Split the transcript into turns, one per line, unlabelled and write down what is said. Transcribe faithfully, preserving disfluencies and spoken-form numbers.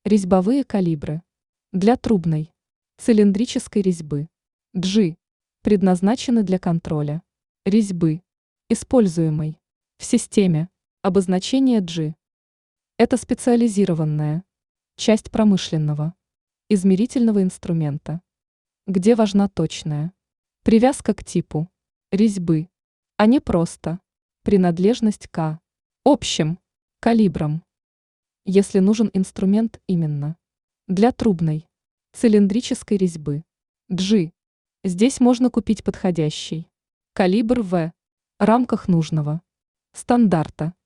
Резьбовые калибры. Для трубной, цилиндрической резьбы. G. Предназначены для контроля резьбы, используемой в системе. Обозначение G. Это специализированная часть промышленного измерительного инструмента, где важна точная привязка к типу резьбы, а не просто принадлежность к общим калибрам. Если нужен инструмент именно для трубной, цилиндрической резьбы G, здесь можно купить подходящий калибр в рамках нужного стандарта.